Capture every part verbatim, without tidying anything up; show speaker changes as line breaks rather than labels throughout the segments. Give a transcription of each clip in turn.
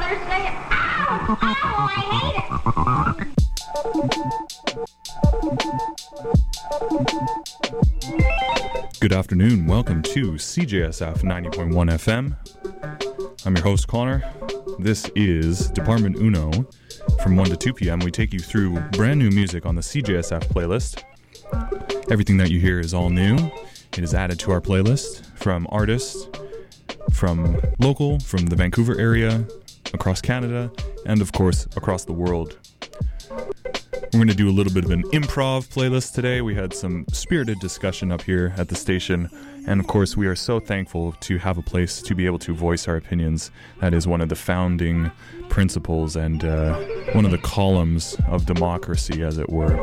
first day. Ow! Ow! I hate it!
Good afternoon. Welcome to C J S F ninety point one F M. I'm your host, Connor. This is Department Uno. From one to two p.m., we take you through brand new music on the C J S F playlist. Everything that you hear is all new. It is added to our playlist from artists from local, from the Vancouver area, across Canada, and of course, across the world. We're going to do a little bit of an improv playlist today. We had some spirited discussion up here at the station, and of course, we are so thankful to have a place to be able to voice our opinions. That is one of the founding principles and uh, one of the columns of democracy, as it were.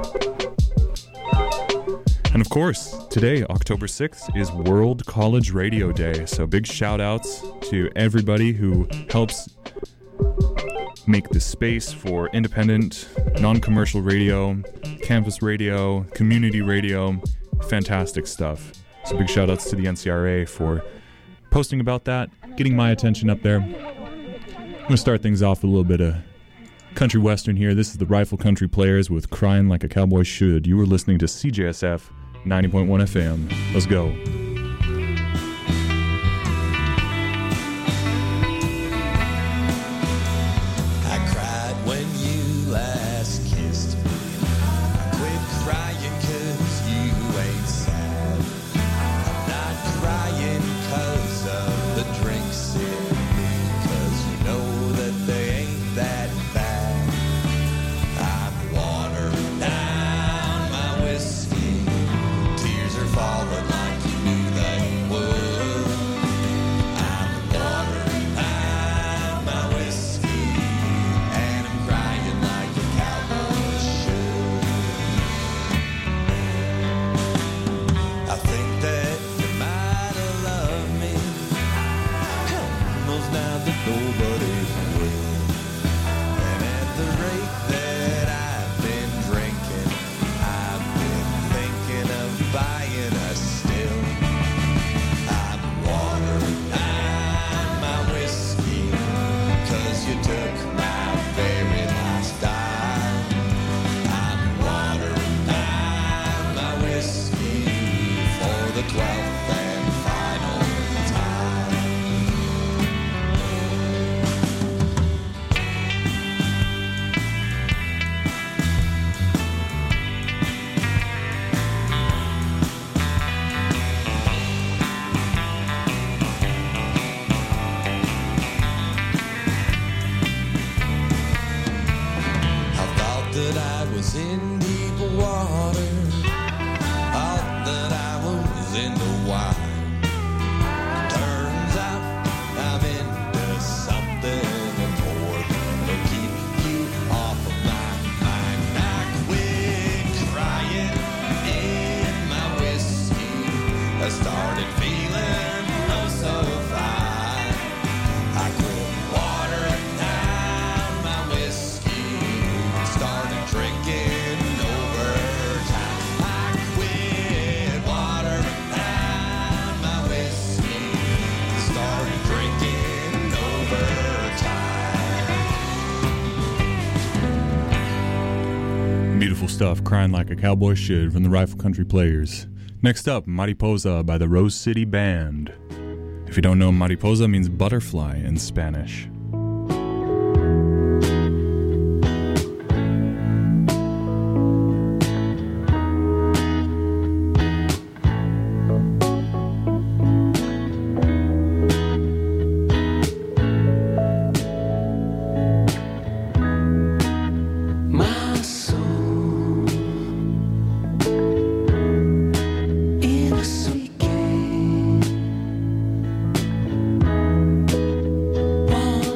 And of course, today, October sixth, is World College Radio Day. So big shout outs to everybody who helps make this space for independent, non-commercial radio, campus radio, community radio, fantastic stuff. So big shout outs to the N C R A for posting about that, getting my attention up there. I'm going to start things off with a little bit of country western here. This is the Rifle Country Players with Crying Like a Cowboy Should. You were listening to C J S F ninety point one F M. Let's go. Stuff, Crying Like a Cowboy Should from the Rifle Country Players. Next up, Mariposa by the Rose City Band. If you don't know, Mariposa means butterfly in Spanish.
One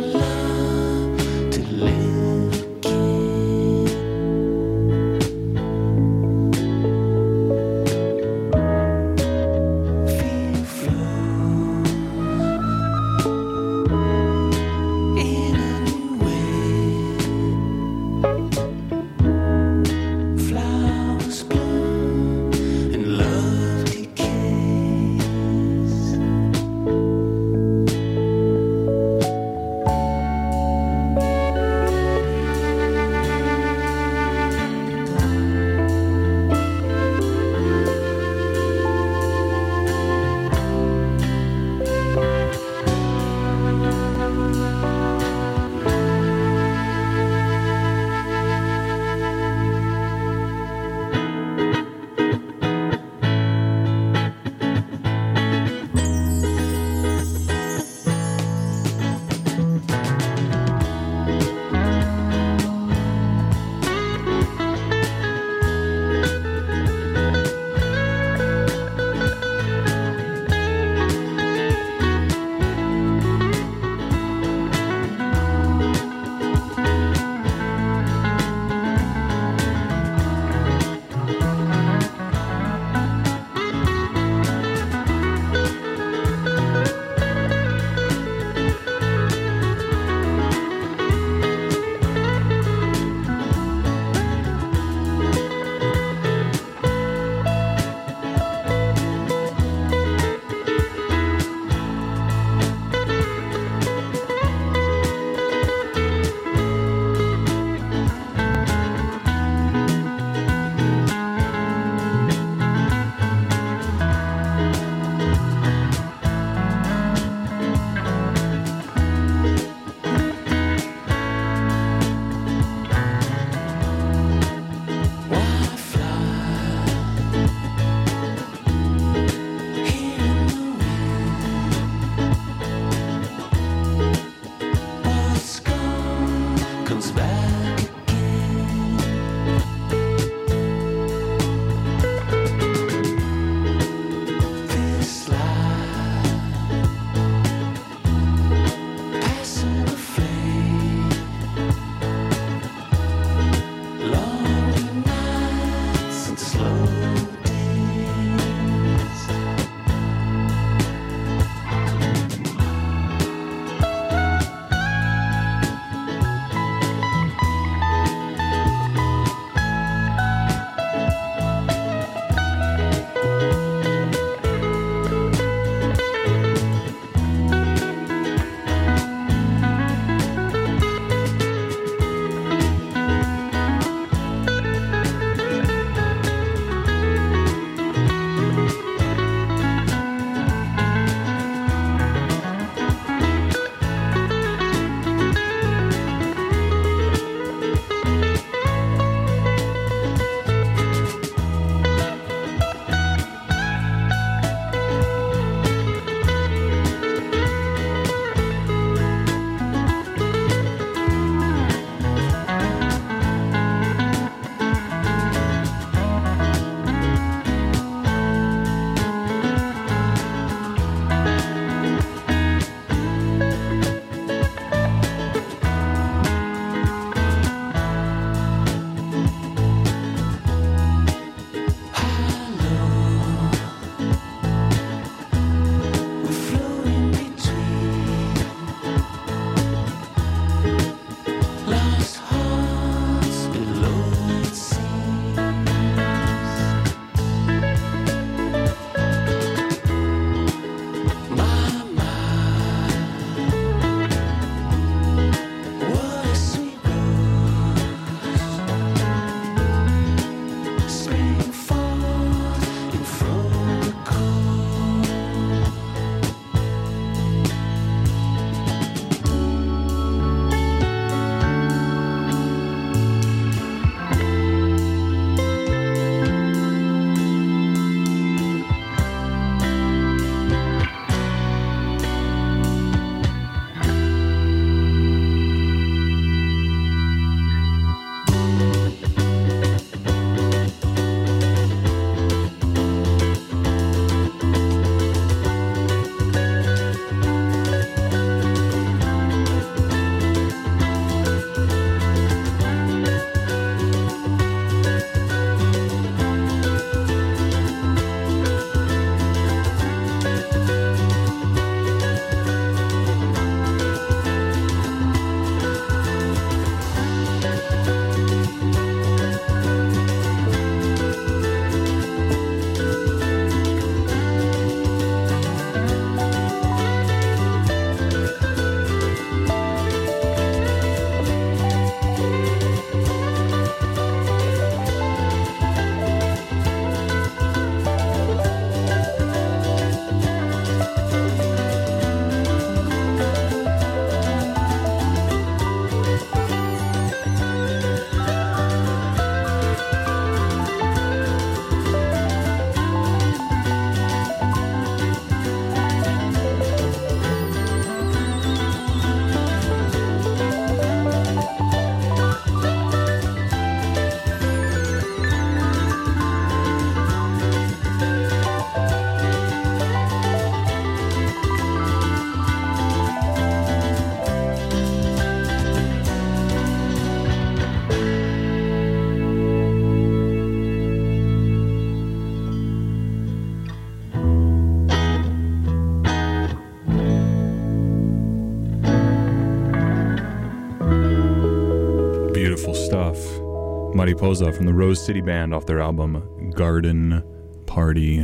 stuff. Mariposa from the Rose City Band off their album Garden Party.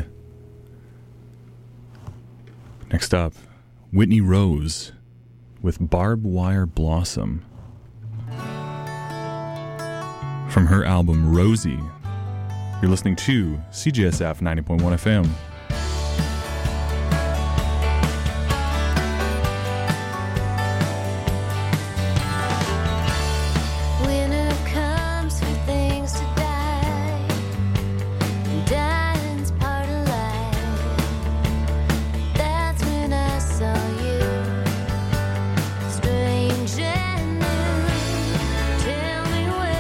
Next up, Whitney Rose with Barb Wire Blossom from her album Rosie. You're listening to C J S F ninety point one F M.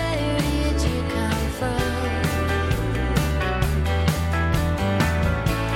Tell me where did you come from?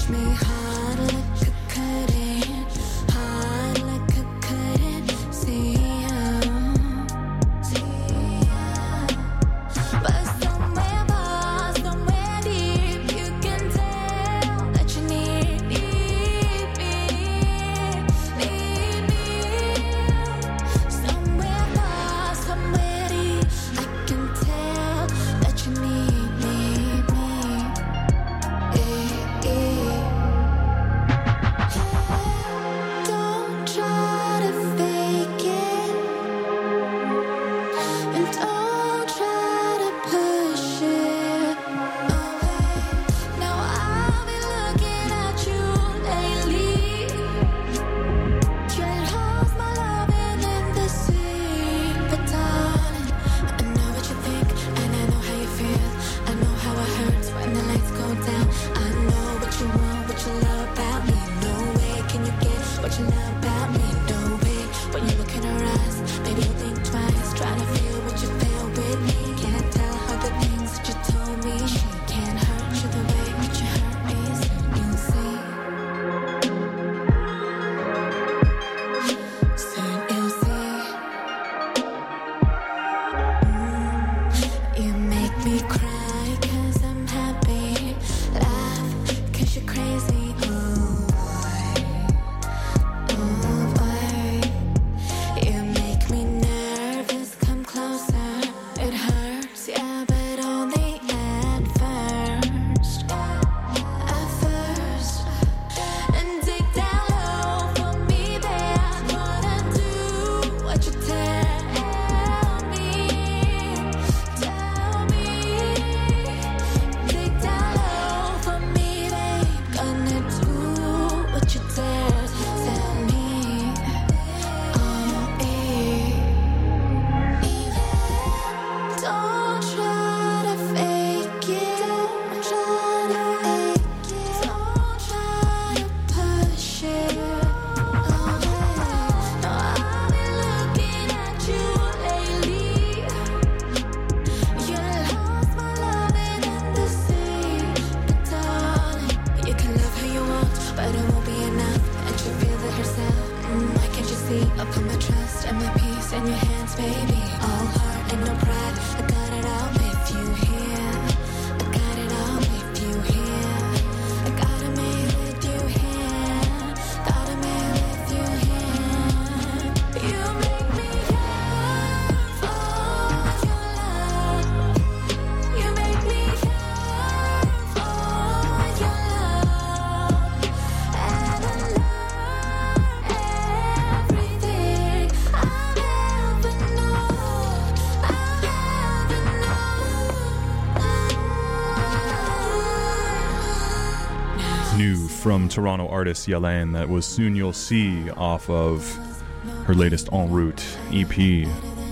From Toronto artist Yelaine, that was Soon You'll See off of her latest En Route E P.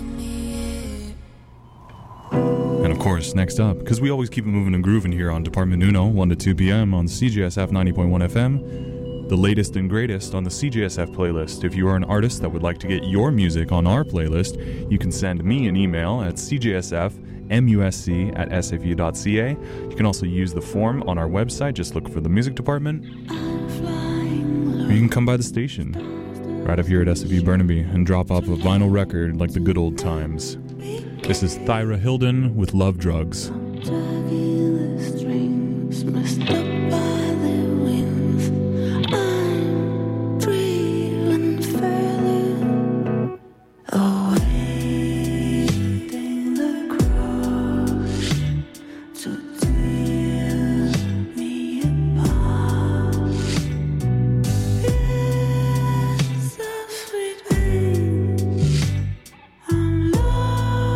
And of course, next up, because we always keep it moving and grooving here on Department Uno, one to two p.m. on C J S F ninety point one F M, the latest and greatest on the C J S F playlist. If you are an artist that would like to get your music on our playlist, you can send me an email at c j s f musc at s f u dot c a. You can also use the form on our website. Just look for the music department. Or you can come by the station right up here at S F U Burnaby and drop off a vinyl record like the good old times. This is Thyra Hilden with Love Drugs.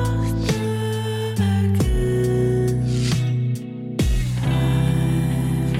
Again.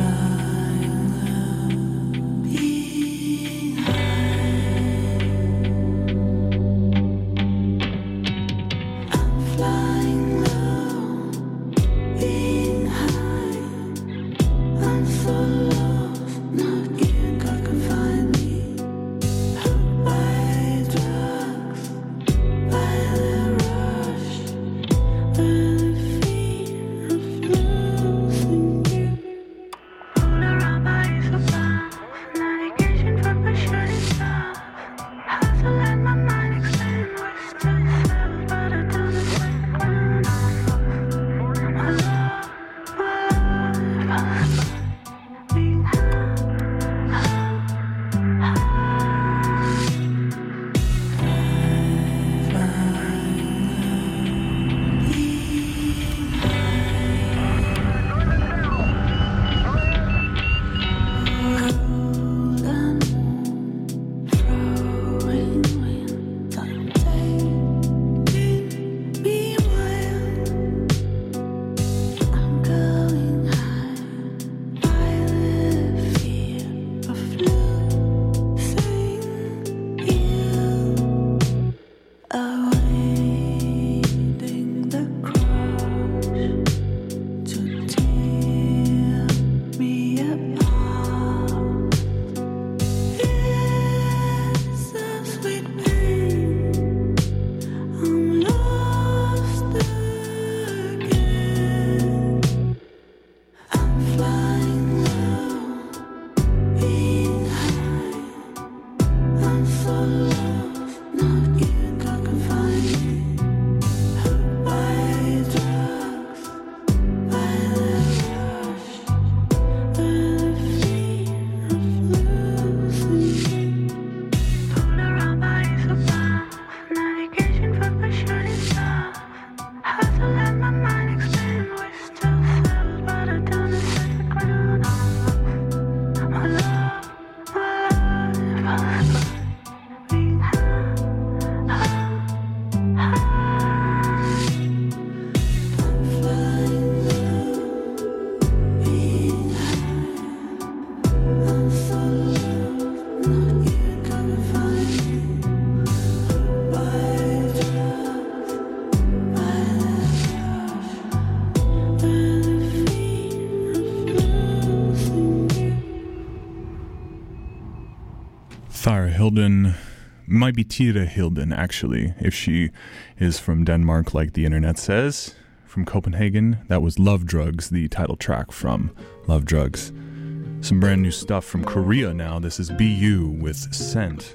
Thara Hilden might be Tira Hilden, actually, if she is from Denmark, like the internet says. From Copenhagen, that was Love Drugs, the title track from Love Drugs. Some brand new stuff from Korea now. This is B U with Scent.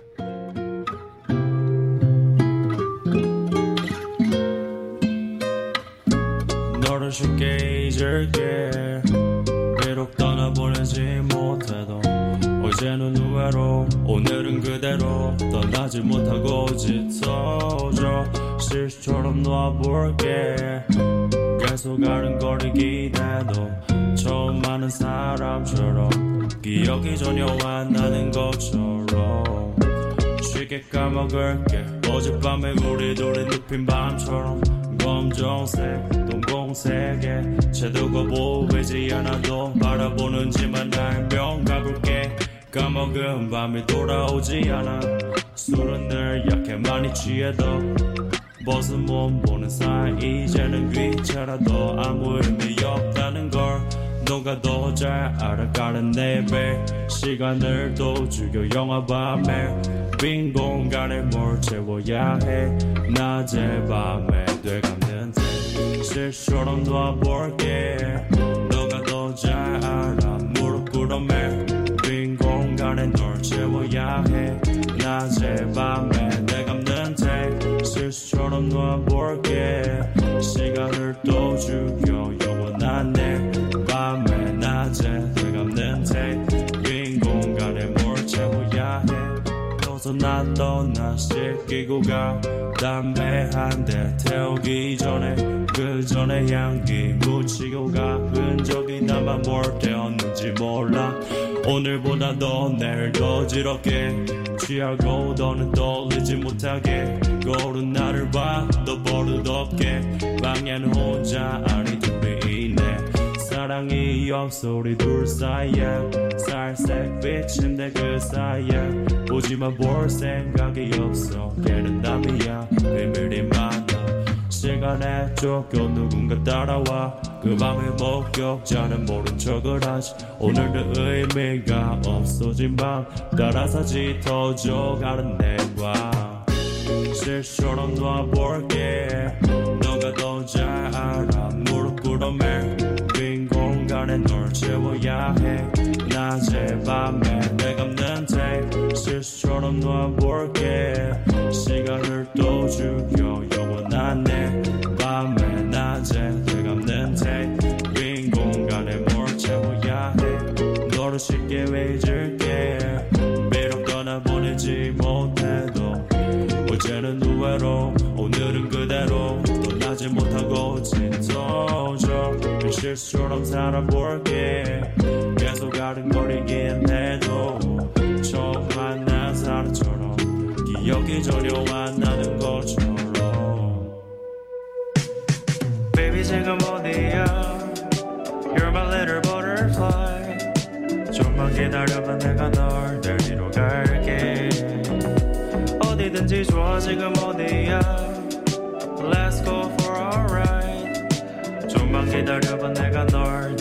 너를 쉽게 잊을게 비록 떠나보내지 못해도 어제는 후회로 오늘은 그대로 떠나지 못하고 짙어져 실수처럼 놓아볼게 계속 아른거리기대도 처음 아는 사람처럼 기억이 전혀 안 나는 것처럼 쉽게 까먹을게 어젯밤에 우리 둘이 눕힌 밤처럼 검정색 동공색에 채도가 보이지 않아도 바라보는지만 알면 가볼게 까먹은 밤이 돌아오지 않아 술은 늘 약해 많이 취해도 벗은 몸 보는 사이 이제는 귀찮아도 아무 의미 없다는 걸 너가 더 잘 알아가는 내배 시간을 또 죽여 영화 밤에 빈 공간에 뭘 채워야 해 낮에 밤에 돼가는 새 실수처럼 놓아볼게 너가 더 잘 알아 무릎 꿇어매 빈 공간에 널 채워야 해 낮에 밤에 내감는 새 실수처럼 놓아볼게 시간을 또 죽여 영원한 내 밤에 낮에 돼감는 새빈 공간에 뭘 채워야 해 너서 나 떠나 씻기고 가 담배 한 대 태우기 전에 그 전에 향기 묻히고 가 흔적이 남아 뭘 태웠는지 몰라 오늘보다 더 내일 더 지럽게 취하고 더는 떠올리지 못하게 거울은 나를 봐 더 버릇없게 방에는 혼자 아니 둘이 있네 사랑이 없어 우리 둘 사이에 살색 비친데 그 사이에 보지만 볼 생각이 없어 걔는 남이야 비밀이 많아 시간에 쫓겨 누군가 따라와 그 밤의 목격자는 모른 척을 하지 오늘도 의미가 없어진 밤 따라서 짙어져가는 내과 실수처럼 놓아볼게 너가 더 잘 알아 무릎 꿇어매 빈 공간에 널 채워야 해 낮에 밤에 내감는 테 실수처럼 놓아볼게 시간을 또 죽여 영원한 내 밤에 낮에 내감는 테 빈 공간에 뭘 채워야 해 너를 쉽게 잊을게 비록 떠나보내지 못해도 어제는 후회로 오늘은 그대로 떠나지 못하고 짙어져 실수처럼 살아볼게 계속 아른거리긴 해도 처음 만난 사람처럼 기억이 전혀 안 나는 것처럼 Baby 지금 어디야 You're my little butterfly 좀만 기다려봐 내가 널 데리러 갈게 어디든지 좋아 지금 어디야 Let's go for a ride 좀만 기다려봐 내가 널